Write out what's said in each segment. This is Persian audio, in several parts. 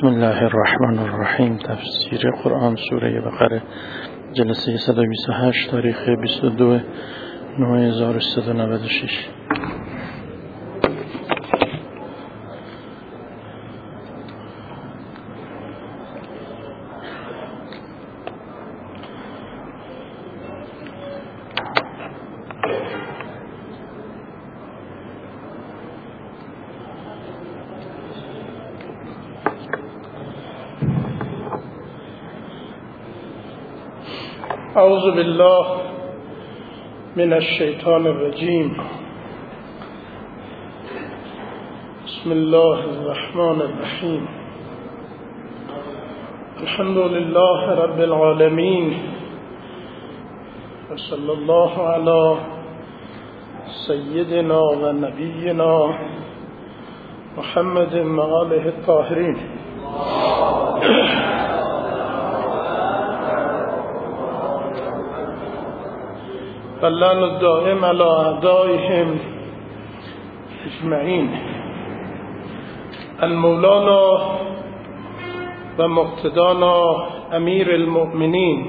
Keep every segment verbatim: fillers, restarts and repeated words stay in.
بسم الله الرحمن الرحیم. تفسیر قرآن سوره بقره، جلسه صد و بیست و هشت، تاریخ بیست و دو نوامبر هزار و سیصد و نود و شش. اعوذ بالله من الشیطان الرجیم. بسم الله الرحمن الرحیم. الحمد لله رب العالمین و صلی الله علی سیدنا و نبینا محمد و آله الطاهرین. واللعن الدائم على أعدائهم أجمعين. المولانا و مقتدانا امیر المؤمنین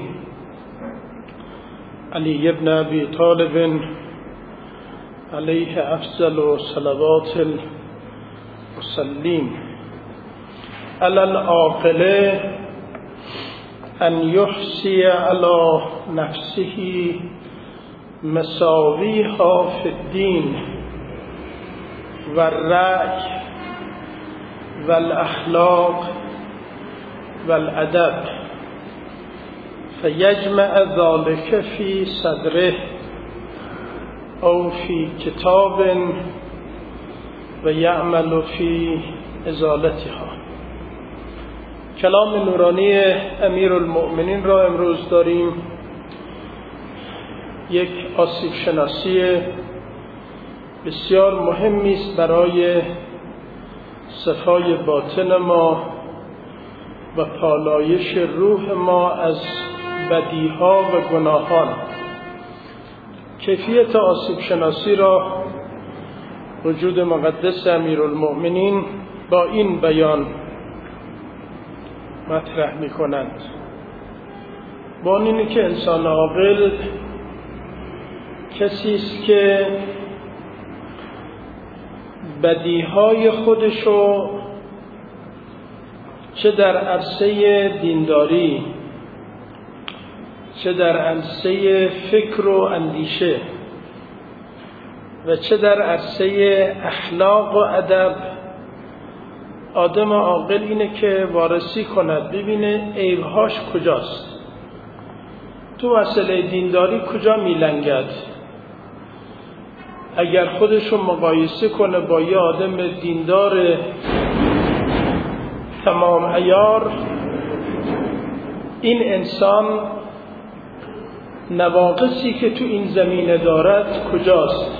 علی ابن ابی طالب علیه افضل و صلوات المسلمین. علی العاقل ان یحصی علی نفسه مساویها فی الدین و الرأی و الاخلاق و الادب، فیجمع ذلك فی صدره او فی کتاب و یعمل فی ازالتها. کلام نورانی امیر المؤمنین را امروز داریم. یک آسیب شناسی بسیار مهمی است برای صفای باطن ما و پالایش روح ما از بدیها و گناهان. کیفیت آسیب شناسی را وجود مقدس امیرالمؤمنین با این بیان مطرح می کنند. با اینه که انسان عاقل کسی است که بدیهای خودشو چه در عرصه دینداری، چه در عرصه فکر و اندیشه و چه در عرصه اخلاق و ادب، آدم عاقل اینه که وارسی کند، ببینه عیبهاش کجاست. تو مسئله دینداری کجا میلنگد؟ اگر خودشو مقایسه کنه با یه آدم دیندار تمام عیار، این انسان نواقصی که تو این زمینه دارد کجاست؟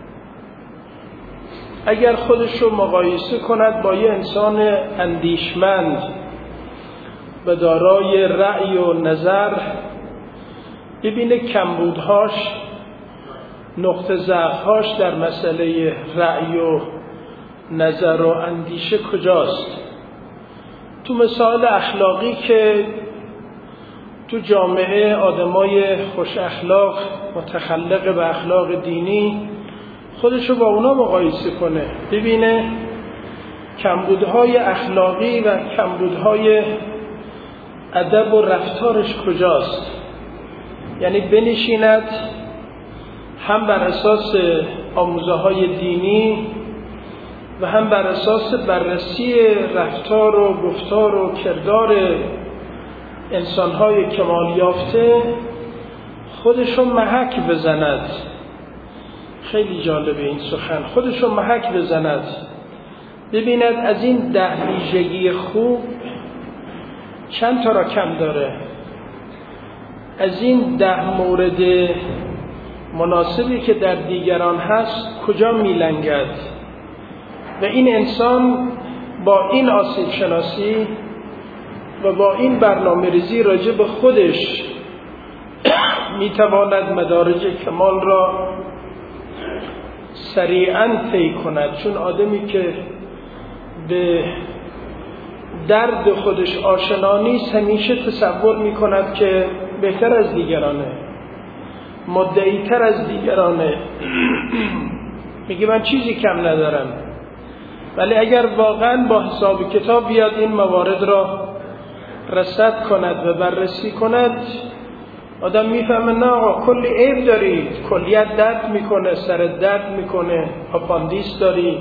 اگر خودشو مقایسه کند با یه انسان اندیشمند و دارای رأی و نظر، ببینه کمبودهاش، نقطه ضعف‌هاش در مسئله رأی و نظر و اندیشه کجاست. تو مسائل اخلاقی که تو جامعه آدمای خوش اخلاق متخلق به اخلاق دینی خودشو با اونا مقایسه کنه، ببینه کمبودهای اخلاقی و کمبودهای ادب و رفتارش کجاست. یعنی بنشیند هم بر اساس آموزه های دینی و هم بر اساس بررسی رفتار و گفتار و کردار انسان‌های کمال یافته خودشون محک بزند. خیلی جالبه این سخن. خودشون محک بزند، ببیند از این ده ویژگی خوب چند تا را کم داره، از این ده مورد مناسبی که در دیگران هست کجا میلنگد. و این انسان با این آسیب شناسی و با این برنامه ریزی راجع به خودش میتواند مدارج کمال را سریعاً طی کند، چون آدمی که به درد خودش آشنا نیست همیشه تصور میکند که بهتر از دیگرانه، مدعی تر از دیگرانه، میگه من چیزی کم ندارم. ولی اگر واقعا با حساب کتاب بیاد این موارد را رصد کند و بررسی کند، آدم میفهمه نه آقا کلی عیب داری، کلیت درد میکنه، سر درد میکنه، آپاندیس داری،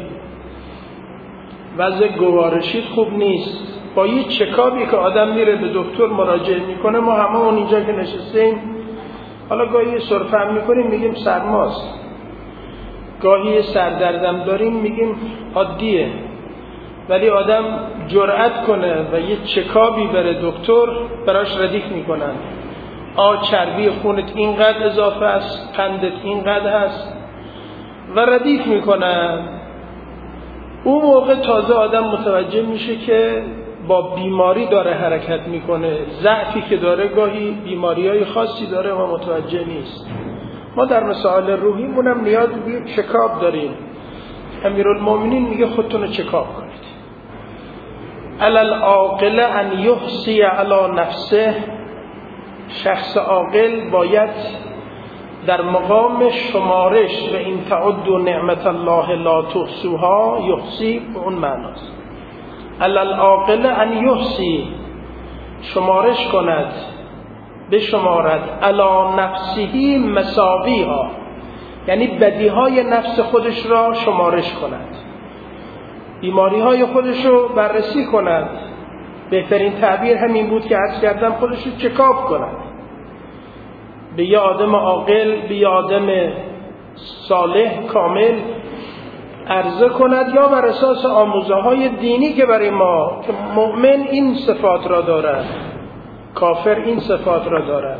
وضع گوارشیت خوب نیست. با یه چکابی که آدم میره به دکتر مراجعه میکنه، ما همه اون اینجا که نشستیم حالا گاهی سرفه هم میکنیم میگیم سرماست، گاهی سردردم داریم میگیم عادیه. ولی آدم جرأت کنه و یه چکابی بره دکتر، براش ردیف میکنن، آ چربی خونت اینقدر اضافه است، قندت اینقدر هست و ردیف میکنن. اون موقع تازه آدم متوجه میشه که با بیماری داره حرکت میکنه، ضعفی که داره گاهی بیماریهای خاصی داره و متوجه نیست. ما در مسائل روحیمون هم نیاز به چکاب داریم. امیرالمومنین میگه خودتون رو چکاب کنید. علی العاقل ان یحصی علی نفسه، شخص عاقل باید در مقام شمارش و این تعدوا نعمت الله لا تحصوها یحصی به اون معناست. علی العاقل ان یحصی، شمارش کند، بشمارد، علی نفسه مساویها، یعنی بدیهای نفس خودش را شمارش کند، بیماریهای خودش رو بررسی کند. بهترین تعبیر همین بود که عرض کردم، خودش رو چکاب کند، به یه آدم عاقل، به یه آدم صالح کامل عرضه کند، یا بر اساس آموزه های دینی که برای ما که مؤمن این صفات را دارد، کافر این صفات را دارد.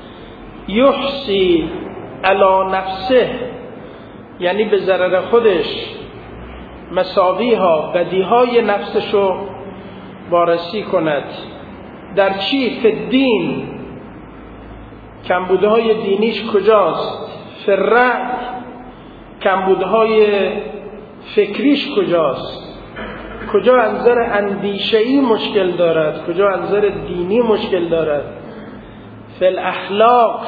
یحصی علی نفسه یعنی به ضرر خودش، مساویها بدیهای نفسش رو وارسی کند. در چی؟ فی الدین، کمبودهای دینیش کجاست؟ فی الرأی، کمبودهای فکریش کجاست؟ کجا از نظر اندیشه‌ای مشکل دارد، کجا از نظر دینی مشکل دارد؟ فی الاخلاق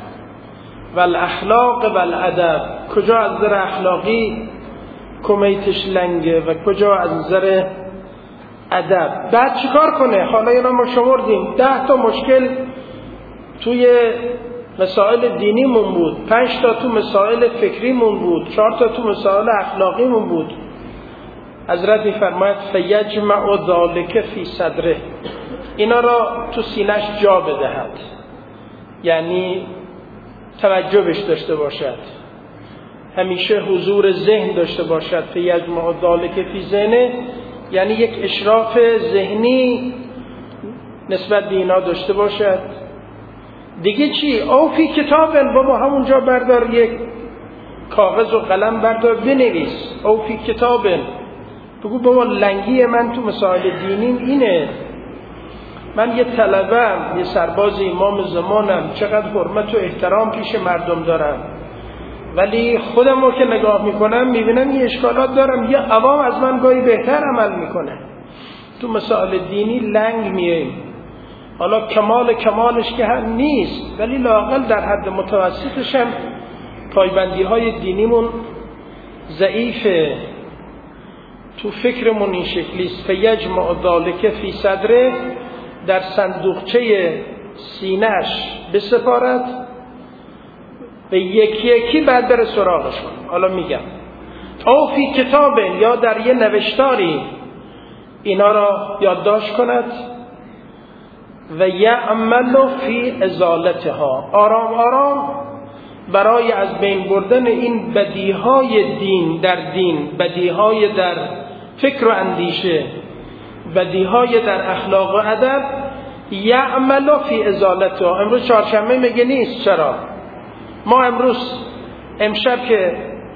و الاخلاق و الادب، کجا از نظر اخلاقی کمیتش لنگه و کجا از نظر ادب. بعد چیکار کنه؟ حالا اینا ما شمردیم، ده تا مشکل توی مسائل دینیمون بود، پنج تا تو مسائل فکریمون بود، چهار تا تو مسائل اخلاقیمون بود. حضرت می‌فرماید فیجمع ذلک فی صدره، اینا را تو سینه‌اش جا بدهد، یعنی توجهش داشته باشد، همیشه حضور ذهن داشته باشد. فیجمع ذلک فی ذهنه یعنی یک اشراف ذهنی نسبت به اینا داشته باشد. دیگه چی؟ او فی کتاب، بابا همونجا بردار یک کاغذ و قلم بردار بنویس. او فی کتاب، بگو بابا لنگی من تو مسائل دینیم اینه، من یه طلبم، یه سرباز امام زمانم، چقدر حرمت و احترام پیش مردم دارم، ولی خودم رو که نگاه میکنم میبینم یه اشکالات دارم، یه عوام از من گاهی بهتر عمل میکنه. تو مسائل دینی لنگ میاییم. حالا کمال کمالش که هم نیست، ولی لااقل در حد متوسطش هم پایبندی های دینیمون ضعیفه. تو فکرمون این شکلیست. فیجمع ذلک فی صدره، در صندوقچه سینه‌اش بسپارد، به یکی یکی بعد بره سراغش کن. حالا میگم او فی کتاب، یا در یه نوشتاری اینا را یادداشت کند. و یعمل فی ازالتها، آرام آرام برای از بین بردن این بدیهای دین در دین، بدیهای در فکر و اندیشه، بدیهای در اخلاق و ادب، یعمل فی ازالتها. امروز چهارشنبه میگه نیست، چرا؟ ما امروز امشب که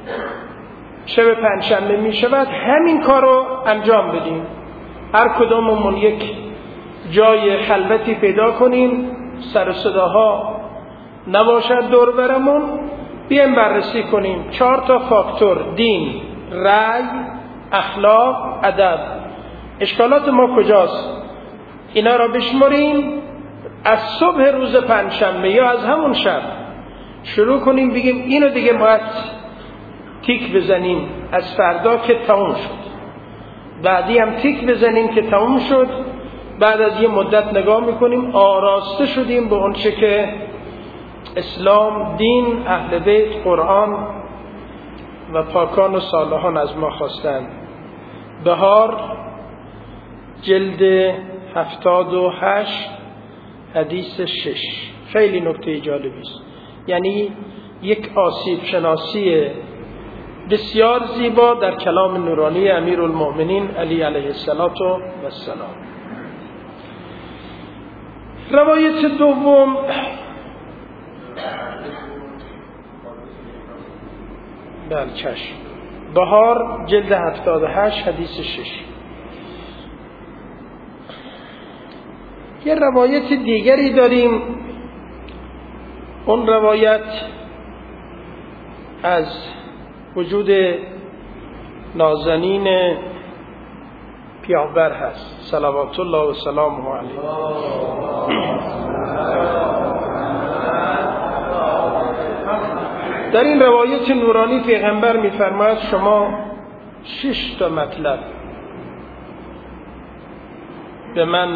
شب پنجشنبه میشود همین کارو انجام بدیم. هر کدوممون یک جای خلوتی پیدا کنیم، سر صداها نباشد دور برمون، بیایم بررسی کنیم چهار تا فاکتور: دین، رأی، اخلاق، ادب. اشکالات ما کجاست؟ اینا را بشمریم از صبح روز پنجشنبه یا از همون شب شروع کنیم بگیم اینو دیگه باید تیک بزنیم، از فردا که تموم شد، بعدی هم تیک بزنیم که تموم شد. بعد از یه مدت نگاه میکنیم آراسته شدیم به اون چه که اسلام، دین، اهل بیت، قرآن و پاکان و صالحان از ما خواستند. بهار جلد هفتاد و هشت حدیث شش خیلی نکته جالبی است، یعنی یک آسیب شناسی بسیار زیبا در کلام نورانی امیرالمؤمنین علی علیه السلام. روایت دوم بله چشم، بهار جلد هفتاد و هشت حدیث شش. یه روایت دیگری داریم، اون روایت از وجود نازنین پیامبر هست صلوات الله و سلامه علیه. در این روایت نورانی پیغمبر می‌فرماید شما شش تا مطلب به من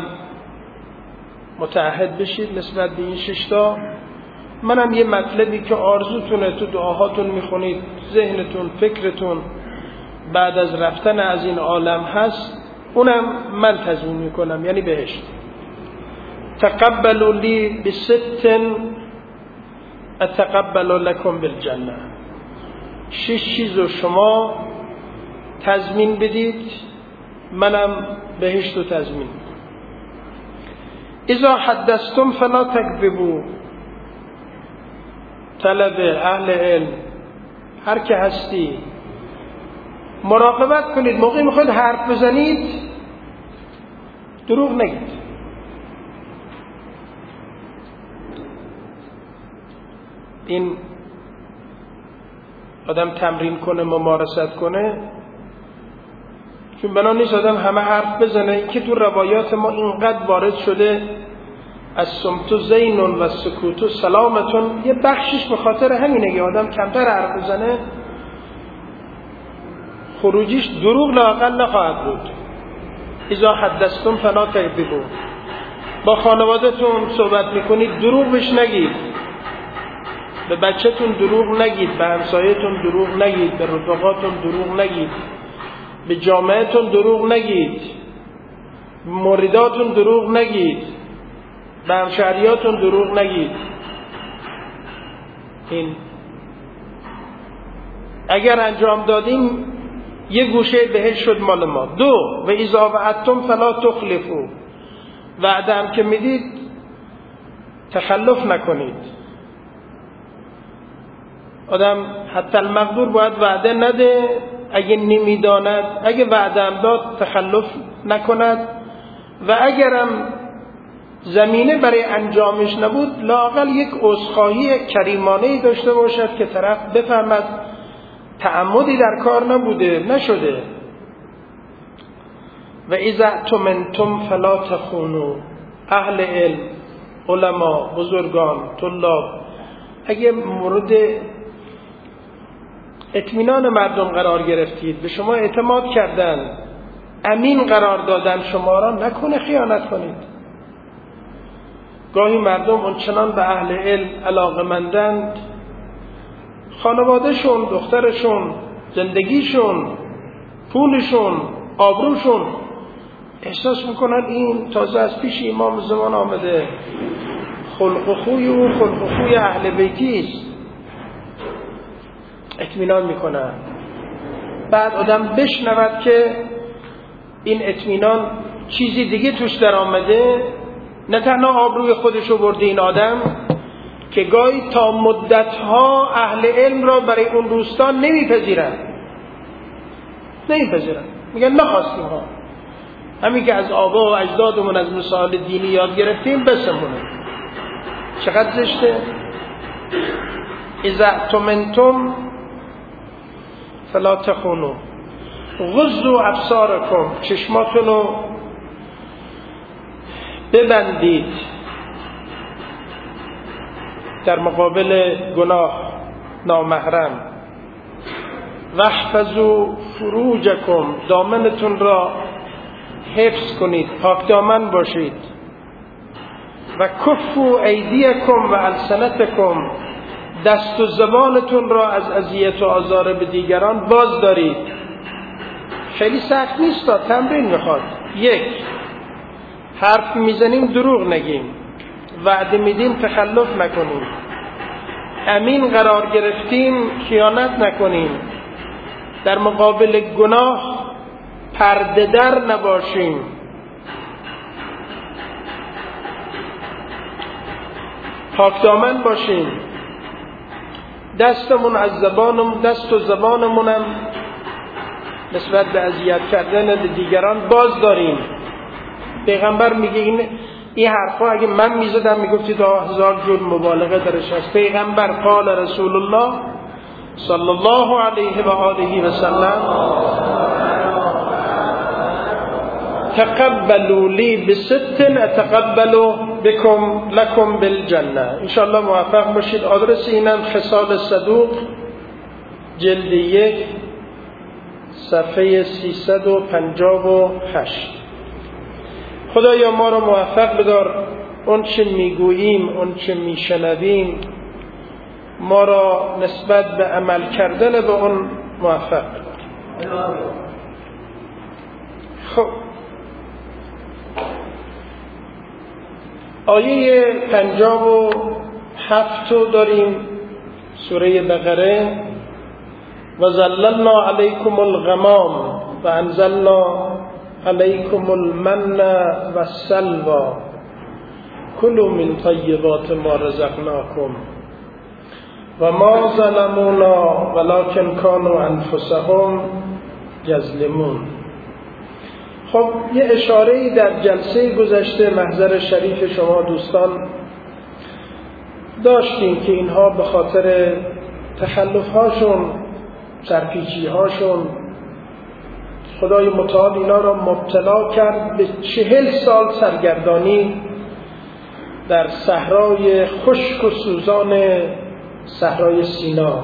متعهد بشید نسبت به این شش تا. منم یه مطلبی که آرزوتونه تو دعاهاتون میخونید، ذهنتون، فکرتون بعد از رفتن از این عالم هست، اونم من تضمین میکنم، یعنی بهشت. تقبلوا لی بست اتقبل لکم بالجنه. شش چیزو شما تضمین بدید، منم بهشت رو تضمین میکنم. اذا حدثتم فلا تکذبوا. طلب اهل علم هر که هستی مراقبت کنید، موقعی میخواید حرف بزنید دروغ نگید. این آدم تمرین کنه، ممارست کنه، چون بنا نیست آدم همه حرف بزنه. این که تو روایات ما اینقدر وارد شده از صمت زین و سکوت سلامتون، یه بخشش به خاطر همینه که آدم کمتر حرف بزنه خروجیش دروغ لااقل نخواهد بود. اذا حدثتم فلا تکذبوا. با خانواده‌تون صحبت میکنید دروغ بهش نگید، به بچه‌تون دروغ نگید، به همسایه‌تون دروغ نگید، به رفقاتون دروغ نگید، به جامعه‌تون دروغ نگید، به مریداتون دروغ نگید، به همشهریاتون دروغ نگید. این اگر انجام دادیم یه گوشه بهش شد مال ما. دو، و اذا وعدتم فلا تخلفوا. وعده هم که میدید تخلف نکنید. آدم حتی المقدور باید وعده نده، اگه نمیداند، اگه وعده هم داد تخلف نکند، و اگرم زمینه برای انجامش نبود لااقل یک عذرخواهی کریمانه‌ای داشته باشد که طرف بفهمد تعمدی در کار نبوده، نشده. و اذا اؤتمنتم فلا تخونوا. اهل علم، علما، بزرگان، طلاب اگه مورد اطمینان مردم قرار گرفتید، به شما اعتماد کردن، امین قرار دادن شما را، نکنه خیانت کنید. گاهی مردم اونچنان به اهل علم علاقه‌مندند، خانوادهشون، دخترشون، زندگیشون، پولشون، آبروشون، احساس میکنن این تازه از پیش امام زمان آمده، خلق و خوی و خلق و خوی اهل بیتی است، اطمینان میکنن. بعد آدم بشنود که این اطمینان چیزی دیگه توش در آمده، نه تنها آبروی خودشو برده این آدم، که گاهی تا مدتها اهل علم را برای اون روستا نمیپذیرن نمیپذیرن میگن نخواستیم ها، همین که از آبا و اجدادمون از مسائل دینی یاد گرفتیم بسمونه. چقدر زشته. اذا اؤتمنتم فلا تخونوا. غضوا ابصارکم، چشماتون رو ببندید در مقابل گناه نامحرم. واحفظوا فروجکم، دامنتون را حفظ کنید، پاک دامن باشید. و کفوا ایدیکم و السنتکم، دست و زبانتون را از اذیت و آزار به دیگران باز دارید. خیلی سخت نیست، تا تمرین میخواد. یک، حرف میزنیم دروغ نگیم، وعده میدیم تخلف نکنیم، امین قرار گرفتیم خیانت نکنیم، در مقابل گناه پرده در نباشیم. پاک دامن باشیم. دستمون از زبانمون، دست و زبانمونم نسبت به اذیت کردن دیگران باز داریم. پیغمبر میگه این این حرفا اگه من میزدم میگفتید هزار جور مبالغه درش هست. پیغمبر قال رسول الله صلی الله علیه و آله و سلم تقبلوا لی بست اتقبلوا بكم لكم بالجنه. انشاءالله موفق باشید. آدرس اینم خصال صدوق جلد یک صفحه سیصد و پنجاه و هشت. خدایا ما را موفق بدار اون چه میگوییم، اون چه میشنویم، ما را نسبت به عمل کردن به اون موفق بدار. خب آیه پنجاه و هفت رو داریم، سوره بقره. و ظللنا علیکم الغمام و انزلنا علیکم المن و السلوى کلوا من طیبات ما رزقناکم و ما ظلمونا ولکن کانوا انفسهم یظلمون. خب یه اشاره‌ای در جلسه گذشته محضر شریف شما دوستان داشتیم که اینها به خاطر تخلف‌هاشون، سرپیچی‌هاشون، خدای متعال اینا را مبتلا کرد به چهل سال سرگردانی در صحرای خشک و سوزان صحرای سینا،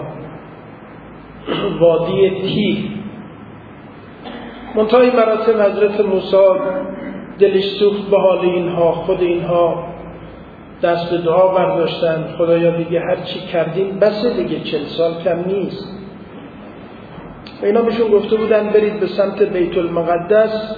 وادی تیه. منتهای مراتب حضرت موسی دلش سوخت به حال اینها، خود اینها دست به دعا برداشتن. خدایا دیگه هر چی کردیم بسه دیگه، چل سال کم نیست. و اینا بهشون گفته بودن برید به سمت بیت المقدس.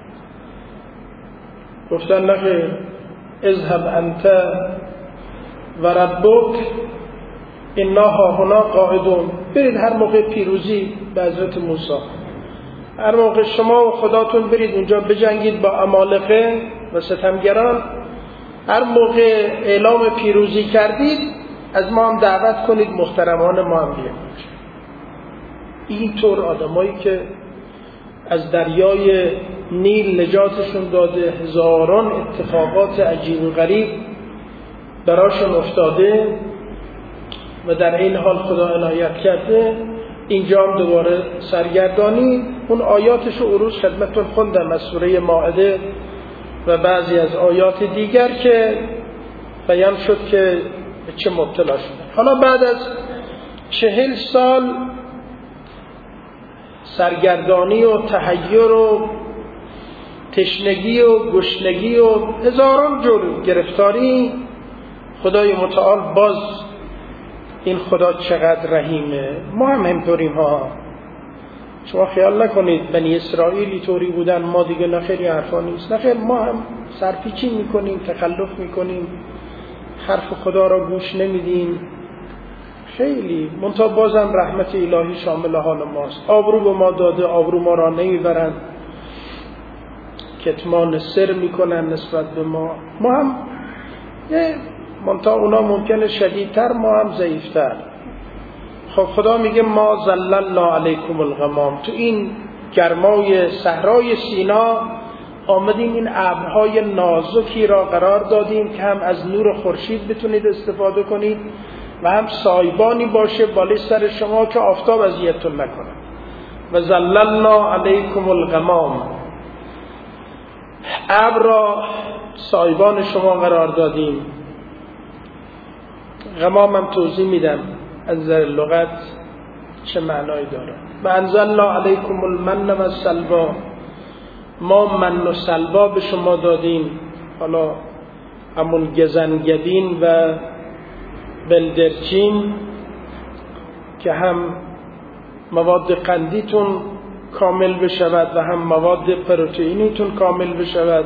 گفتن نخیر، اذهب انت و ربک انا هاهنا قاعدون. برید هر موقع پیروزی به حضرت موسی، هر موقع شما و خداتون برید اونجا بجنگید با عمالقه و ستمگران، هر موقع اعلام پیروزی کردید از ما هم دعوت کنید، محترمان ما هم بیاید. اینطور آدمایی که از دریای نیل نجاتشون داده، هزاران اتفاقات عجیب و غریب براشون افتاده و در این حال خدا عنایت کرده، اینجا هم دوباره سرگردانی. اون آیاتش رو عروض خدمتتون خوندم از سوره مائده و بعضی از آیات دیگر که بیان شد که به چه مبتلا شدن. حالا بعد از چهل سال سرگردانی و تحیر و تشنگی و گشنگی و هزاران جور گرفتاری، خدای متعال باز، این خدا چقدر رحیمه. ما هم همطوریم ها. شما خیال نکنید بنی اسرائیلی طوری بودن ما دیگه نخیری حرفا نیست. نخیر، ما هم سرپیچی میکنیم، تخلف میکنیم، حرف خدا را گوش نمیدیم. خیلی منتها بازم رحمت الهی شامل حال ماست. آبرو به ما داده، آبرو ما را نمیبرن، کتمان سر میکنن نسبت به ما. ما هم منتها اونا ممکنه شدیدتر، ما هم ضعیفتر. خب خدا میگه ما ظللنا علیکم الغمام، تو این گرمای صحرای سینا آمدیم این ابرهای نازکی را قرار دادیم که هم از نور خورشید بتونید استفاده کنید و هم سایبانی باشه بالای سر شما که آفتاب اذیتتون نکنه. و ظللنا علیکم الغمام، ابر را سایبان شما قرار دادیم. غمام هم توضیح میدم از نظر لغت چه معنایی داره. و انزلنا علیکم المن و السلوا، ما من و سلوا به شما دادیم. حالا همون گزنگدین و بلدرچین که هم مواد قندیتون کامل بشود و هم مواد پروتئینیتون کامل بشود.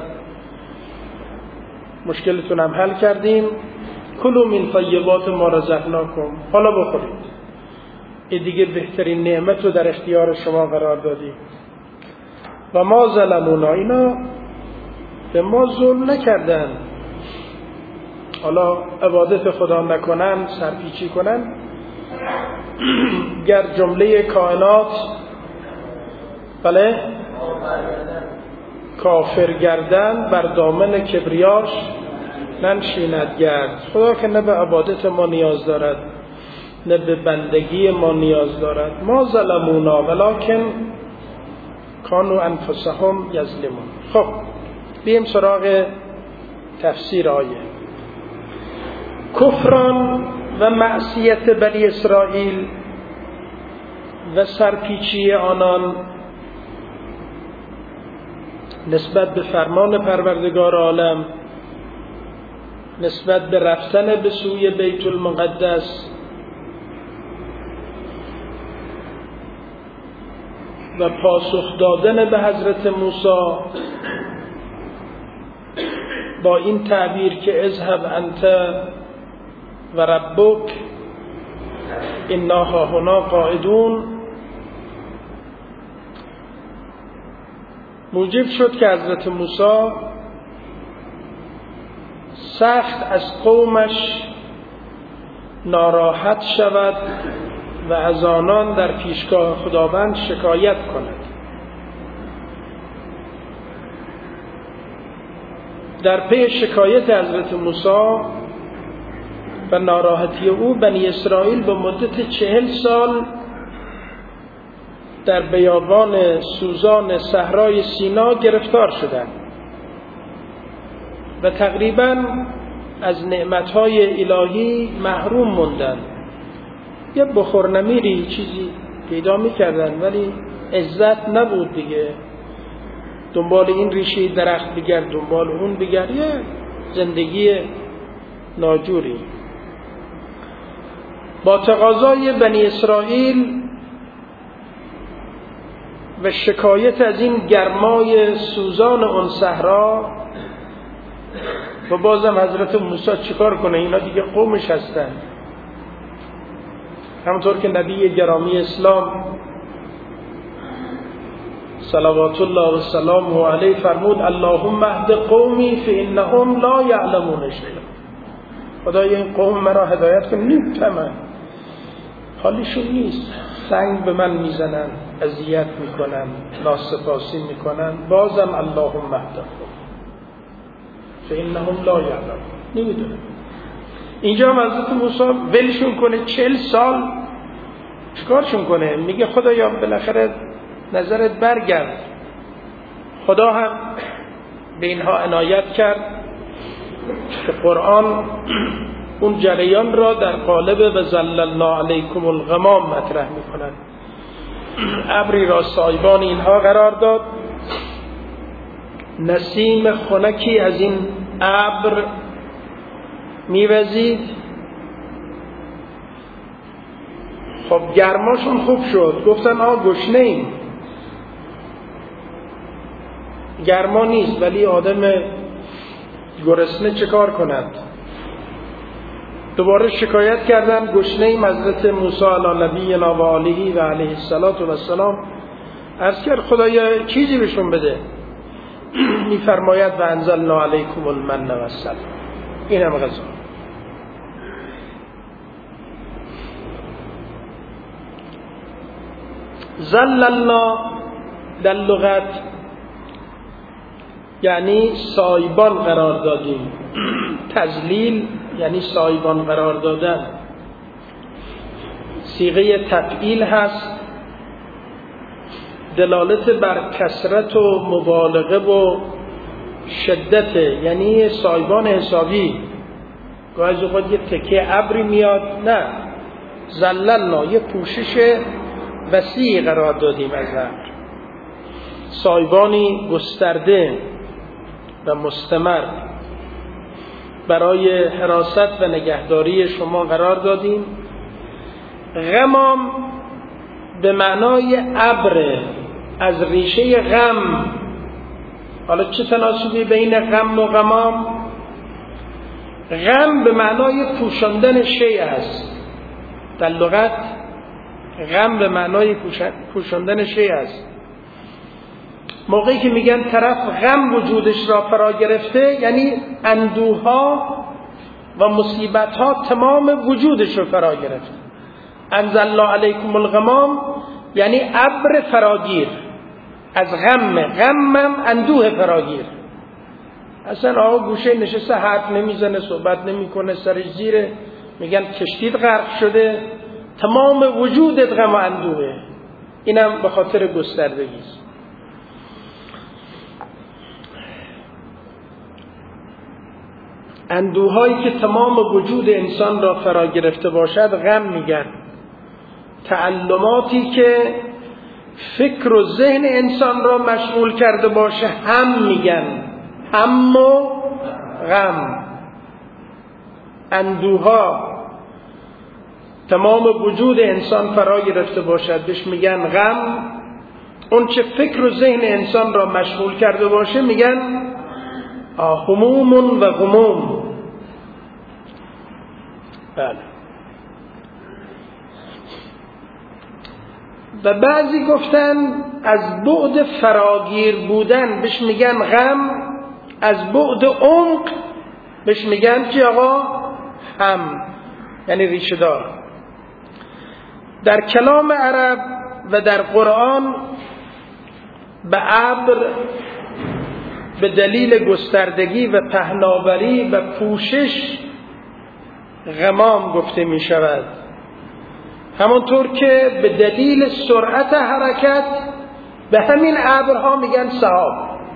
مشکلتون هم حل کردیم. کلوا من طیبات ما رزقناکم، حالا بخورید. این دیگه بهترین نعمت رو در اختیار شما قرار دادیم. و ما ظلمونا، اینا به ما ظلم نکردن. حالا عبادت خدا نکنن، سرپیچی کنن، گر جمله کائنات بله کافر گردن بر دامن کبریاش ننشیند گرد. خدا که نه به عبادت ما نیاز دارد نه به بندگی ما نیاز دارد. ما ظلمونا ولکن کانوا انفسهم یظلمون. خب بیم سراغ تفسیر آیه. کفران و معصیت بنی اسرائیل و سرپیچی آنان نسبت به فرمان پروردگار عالم، نسبت به رفتن به سوی بیت المقدس و پاسخ دادن به حضرت موسی با این تعبیر که اذهب انت و ربک انا هاهنا قاعدون، موجب شد که حضرت موسی سخت از قومش ناراحت شود و از آنان در پیشگاه خداوند شکایت کند. در پی شکایت حضرت موسی و ناراحتی او، بنی اسرائیل به مدت چهل سال در بیابان سوزان صحرای سینا گرفتار شدند و تقریباً از نعمتهای الهی محروم موندند. یه بخورنمیری چیزی پیدا میکردن ولی عزت نبود دیگه. دنبال این ریشه درخت بگرد، دنبال اون بگرد، یه زندگی ناجوری. با تقاضای بنی اسرائیل و شکایت از این گرمای سوزان اون صحرا، و بازم حضرت موسی چیکار کنه؟ اینا دیگه قومش هستن. همونطور که نبی گرامی اسلام صلوات الله و سلامه علیه فرمود اللهم اهد قومی فانهم لا یعلمون شیئا. خدای این قوم مرا هدایت کن، نمی‌فهمن، حالیشون نیست، سنگ به من میزنن، اذیت میکنن، ناسپاسی میکنن، بازم اللهم اهد قومی فانهم لا یعلمون، نمیدونن. اینجا هم حضرت موسی ولشون کنه چهل سال، چیکارشون کنه؟ میگه خدایا بالاخره نظرت برگرد. خدا هم به اینها عنایت کرد که قرآن اون جریان را در قالب و ظللنا علیکم الغمام مطرح میکنند. ابری را سایبان اینها قرار داد، نسیم خنکی از این ابر میوزید. خب گرماشون خوب شد، گفتن آه گشنه ایم. گرما نیست ولی آدم گرسنه چه کار کند؟ دوباره شکایت کردن گشنه ایم. حضرت موسی علی نبینا و آله و علیه السلام عرض کرد خدایا چیزی بهشون بده. میفرماید و انزلنا علیکم المن و السلوا، این هم غذا. ظللنا در لغت یعنی سایبان قرار دادیم. تذلیل یعنی سایبان قرار دادن. صیغه تفعیل هست دلالت بر کثرت و مبالغه و شدت، یعنی سایبان حسابی. گاهی از اوقات یه تکه ابری میاد، نه، زللنا، یه پوشش وسیع قرار دادیم از ابر، سایبانی گسترده و مستمر برای حراست و نگهداری شما قرار دادیم. غمام به معنای ابر، از ریشه غم. حالا چه تناسبی بین غم و غمام؟ غم به معنای پوشاندن شیء است. در لغت غم به معنای پوشاندن شیء است. موقعی که میگن طرف غم وجودش را فرا گرفته، یعنی اندوها و مصیبتها تمام وجودش را فرا گرفته. انزل الله علیکم الغمام یعنی ابر فراگیر، از غم، غمم اندوه فراگیر. اصلا آقا گوشه نشسته حرف نمیزنه، صحبت نمیکنه، سرش زیره، میگن کشتید غرق شده، تمام وجودت غم و اندوه. اینم به خاطر گستردگی است. اندوهایی که تمام وجود انسان را فرا گرفته باشد غم میگن. تعلماتی که فکر و ذهن انسان را مشغول کرده باشه هم میگن، هم و غم. اندوها تمام وجود انسان فرا گرفته باشد بهش میگن غم. اون چه فکر و ذهن انسان را مشغول کرده باشه میگن هموم و غموم. بله. و بعضی گفتن از بعد فراگیر بودن بهش میگن غم، از بعد عمق بهش میگن که آقا هم، یعنی ریشه دار. در کلام عرب و در قرآن به ابر به دلیل گستردگی و پهناوری و پوشش غمام گفته می شود، همانطور که به دلیل سرعت حرکت به همین ابرها میگن سحاب.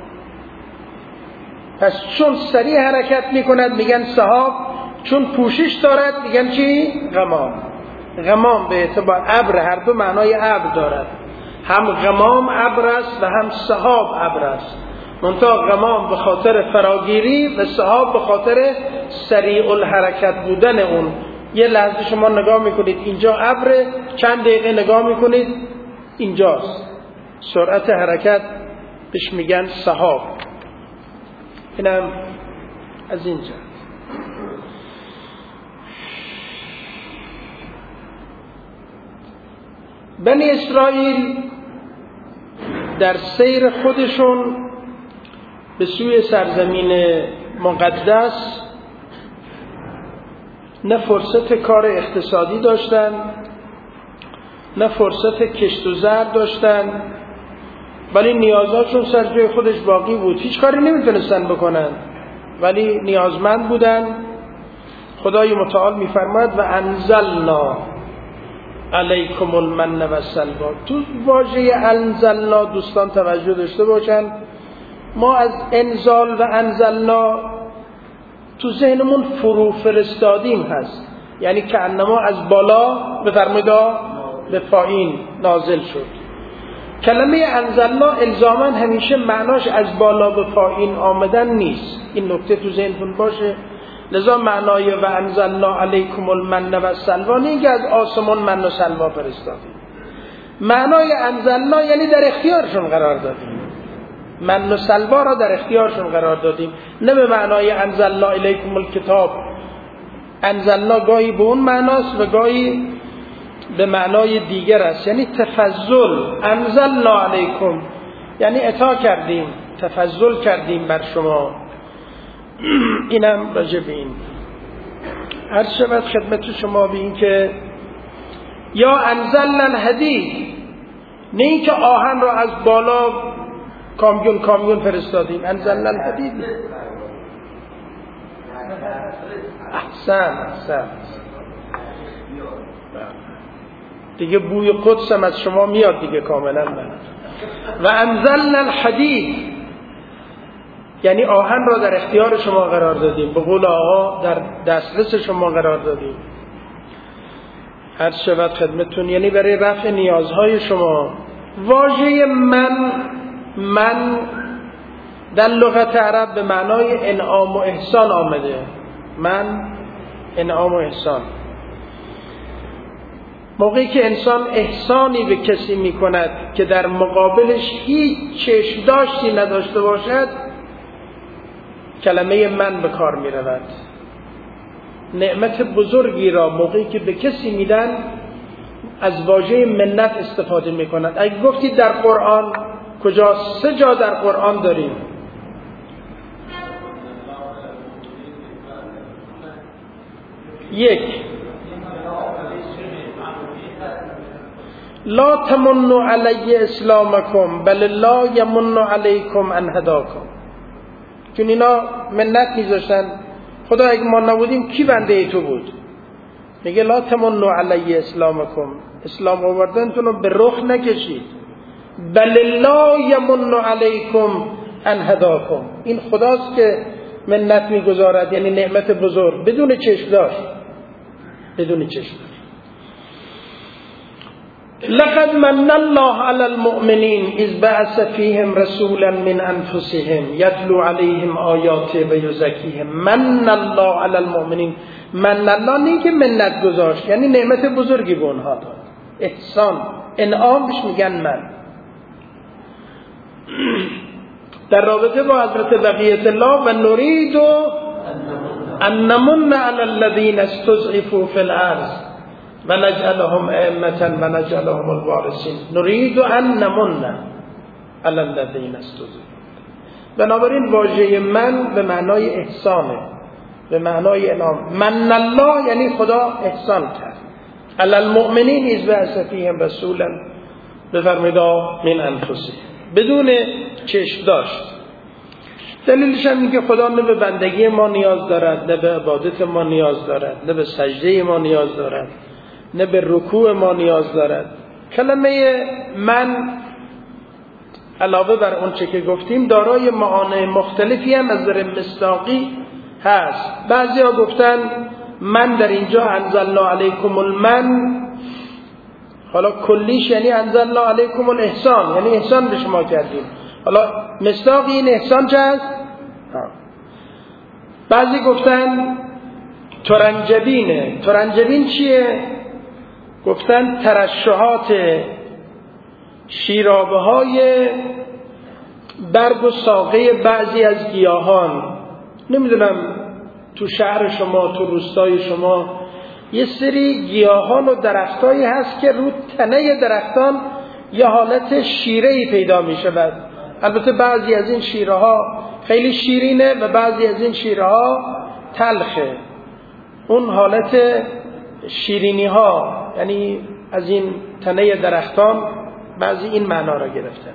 پس چون سریع حرکت میکند میگن سحاب، چون پوشش دارد میگن چی؟ غمام. غمام به اعتبار ابر هر دو معنای ابر دارد، هم غمام ابر است و هم سحاب ابر است. منتها غمام به خاطر فراگیری و سحاب به خاطر سریع الحرکت بودن اون. یه لحظه شما نگاه میکنید اینجا ابر، چند دقیقه نگاه میکنید اینجاست. سرعت حرکت بهش میگن سحاب. اینم از اینجا. بنی اسرائیل در سیر خودشون به سوی سرزمین مقدس نه فرصت کار اقتصادی داشتن، نه فرصت کشت و زر داشتن، ولی نیازهاشون سر جای خودش باقی بود. هیچ کاری نمیتونستن بکنن ولی نیازمند بودن. خدای متعال میفرماد و انزلنا علیکم المن و السلوا. تو واژه انزلنا دوستان توجه داشته باشن. ما از انزال و انزلنا تو ذهنمون فرو فرستادیم هست، یعنی که انما از بالا بفرمایید به پایین نازل شد. کلمه انزلنا الزاما همیشه معناش از بالا به پایین آمدن نیست. این نکته تو ذهنتون باشه. لذا معنای و انزلنا علیکم المن و السلوا نیست که از آسمان من و سلوا فرستادیم. معنای انزلنا یعنی در اختیارشون قرار دادیم، من و سلوا را در اختیارشون قرار دادیم، نه به معنای انزلنا الیکم الکتاب. انزلنا گاهی به اون معناست و گاهی به معنای دیگر است، یعنی تفضل. انزلنا علیکم یعنی عطا کردیم، تفضل کردیم بر شما. اینم راجع به این عرض شود خدمت شما به این که یا انزلنا الحدید، نه این که آهن را از بالا کامیون کامیون فرستادیم. انزلنا الحدید. احسن احسن دیگه بوی قدس هم از شما میاد دیگه کاملا. من و انزلنا الحدید، یعنی آهن را در اختیار شما قرار دادیم، به قول آقا در دسترس شما قرار دادیم. هر شود خدمتون، یعنی برای رفع نیازهای شما. واژه من من در لغت عرب به معنای انعام و احسان آمده. من انعام و احسان. موقعی که انسان احسانی به کسی می کند که در مقابلش هیچ چشم داشتی نداشته باشد، کلمه من به کار می رود. نعمت بزرگی را موقعی که به کسی میدن از واژه منت استفاده می کند. اگه گفتید در قرآن کجا؟ سه جا در قرآن داریم. یک، لا تمنوا علی اسلامکم بل الله یمن علیکم ان هداکم. چون اینا منت میذاشتن، خدا اگه ما نبودیم کی بنده ای تو بود؟ میگه لا تمنوا علی اسلامکم، اسلام آوردنتون رو به رخ نکشید. بل الله یمن علیکم ان هداکم، این خداست که منت میگذارد، یعنی نعمت بزرگ بدون چشم داشت، بدون چشم داشت. لقد من الله على المؤمنین اذ بعث فیهم رسولا من انفسهم یتلو علیهم آیاته و یزکیهم. من الله علی المؤمنین، من الله نه که منت گذاشت، یعنی نعمت بزرگی به اونها داد، احسان، انعام بهش میگن من. در رابطه با حضرت بقیت الله و نريد ان نمن على الذين استضعفوا في الارض و نجعلهم ائمة و نجعلهم الوارثین. نريد ان نمن على الذين استضعفوا. بنابراین واژه من به معنای احسانه، به معنای انعام. من الله یعنی خدا احسان کرد. علی المؤمنین اذ بعث فیهم رسولا، بفرمایید من انفسهم، بدون چشم داشت. دلیلش هم اینه که خدا نه به بندگی ما نیاز دارد، نه به عبادت ما نیاز دارد، نه به سجده ما نیاز دارد، نه به رکوع ما نیاز دارد. کلمه من علاوه بر اون چه که گفتیم دارای معانی مختلفی هم از نظر مصداقی هست. بعضی ها گفتن من در اینجا انزلنا علیکم المن، حالا کلیش یعنی انزلنا علیکم الاحسان، یعنی احسان به شما کردیم. حالا مصداق این احسان چه هست؟ بعضی گفتن ترنجبینه. ترنجبین چیه؟ گفتن ترشحات شیرابه های برگ و ساقه بعضی از گیاهان. نمیدونم تو شهر شما، تو روستای شما یه سری گیاهان و درختایی هست که رو تنه درختان یه حالت شیره‌ای پیدا می شود. البته بعضی از این شیره ها خیلی شیرینه و بعضی از این شیره ها تلخه. اون حالت شیرینی ها یعنی از این تنه درختان بعضی این معنا را گرفتن.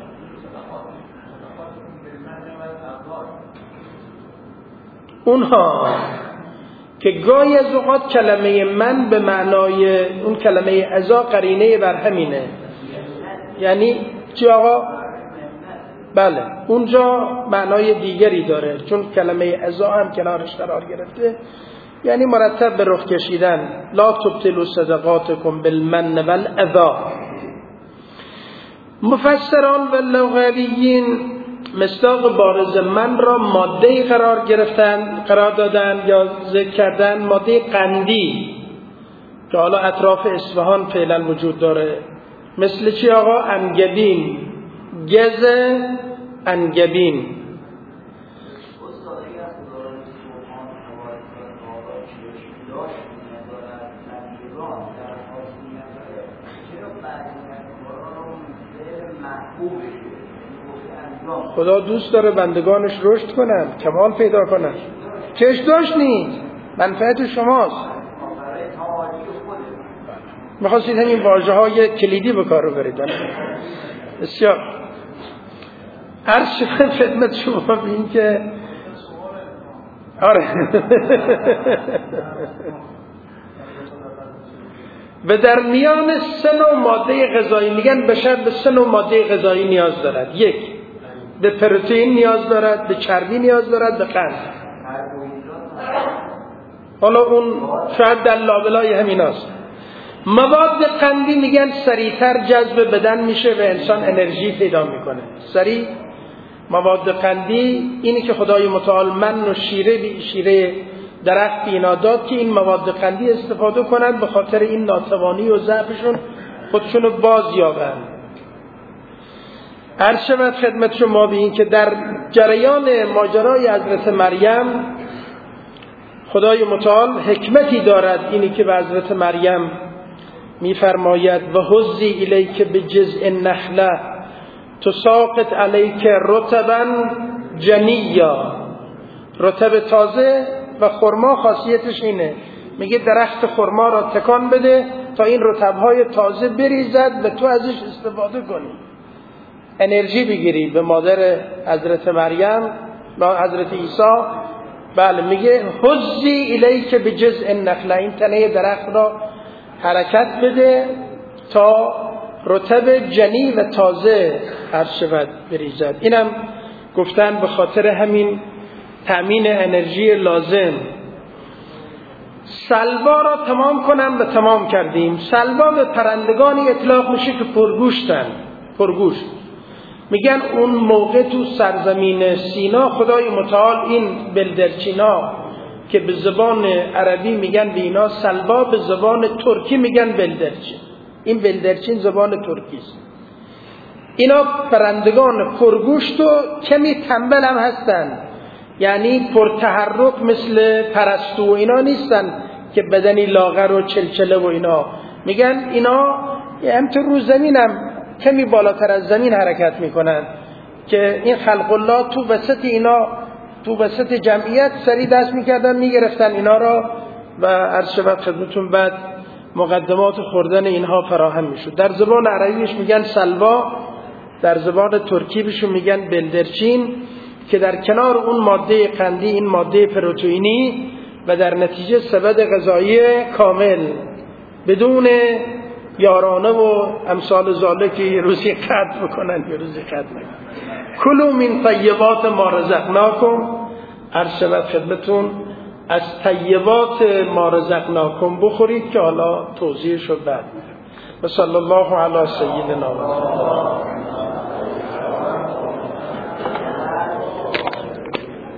اونها که گاهی از اوقات کلمه من به معنای اون کلمه ازا قرینه بر همینه، یعنی چی آقا؟ بله اونجا معنای دیگری داره، چون کلمه ازا هم کنارش قرار گرفته، یعنی مرتب به رخ کشیدن. لا تبطلوا صدقاتکم بالمن والاذی. مفسران و لغویین مصداق بارز من را ماده قرار گرفتن، قرار دادن یا ذکر کردن ماده قندی که حالا اطراف اصفهان فعلا وجود داره. مثل چی آقا؟ انگبین، گز انگبین. خدا دوست داره بندگانش رشد کنن، کمال پیدا کنن. چش داشت نیست، منفعت شماست. میخواستید همین واژه های کلیدی به کار رو برید. بسیار عرض شدن خدمت شما بین که آره و در میان سه نوع ماده غذایی، میگن بشر به سه نوع ماده غذایی نیاز دارد. یک، به پروتئین نیاز دارد، به چربی نیاز دارد، به قند. حالا اون شاید در لابلای همیناست. مواد قندی میگن سریعتر جذب بدن میشه و انسان انرژی پیدا میکنه. سریع مواد قندی اینی که خدای متعال من و شیره بی شیره درخت اینا داد که این مواد قندی استفاده کنند، به خاطر این ناتوانی و ضعفشون خودشونو باز یابند. عرض شود خدمت شما به این که در جریان ماجرای حضرت مریم خدای متعال حکمتی دارد، اینی که به حضرت مریم میفرماید و حزی الیک بجذع النخله تساقط علیک رطبا جنیا. رطب تازه و خرما خاصیتش اینه، میگه درخت خرما را تکان بده تا این رطبهای تازه بریزد و تو ازش استفاده کنی، انرژی بگیری. به مادر حضرت مریم و حضرت عیسی بله میگه حزی الیک بجذع النخله، این تنه درخت را حرکت بده تا رطب جنی و تازه عرض شود بریزد. اینم گفتن به خاطر همین تأمین انرژی لازم. سلوا را تمام کنم و تمام کردیم. سلوا به پرندگانی اطلاق میشه که پرگوشتن، پرگوشت. میگن اون موقع تو سرزمین سینا خدای متعال این بلدرچینا که به زبان عربی میگن به اینا سلوا، به زبان ترکی میگن بلدرچین. این بلدرچین زبان ترکی است. اینا پرندگان پرگوشت و کمی تنبل هم هستن، یعنی پرتحرک مثل پرستو و اینا نیستن که بدنی لاغر و چلچله و اینا. میگن اینا هم تو رو زمین هم کمی بالاتر از زمین حرکت میکنن که این خلق الله تو وسط اینا، تو وسط جمعیت سری دست میکردن میگرفتن اینا را و عرض شود خدمتون بعد مقدمات خوردن اینها فراهم میشد. در زبان عربیش میگن سلوا، در زبان ترکی بهشون میگن بلدرچین، که در کنار اون ماده قندی این ماده پروتئینی و در نتیجه سبد غذایی کامل بدون یارانه و امثال ذالک که روزی قطع بکنن یا روزی قطع نکنن. کلوا من طیبات ما رزقناکم، عرض شود خدمتون از طیبات ما رزقناکم بخورید که حالا توضیحش رو بعد می‌دم. و صلی الله علی سیدنا محمد.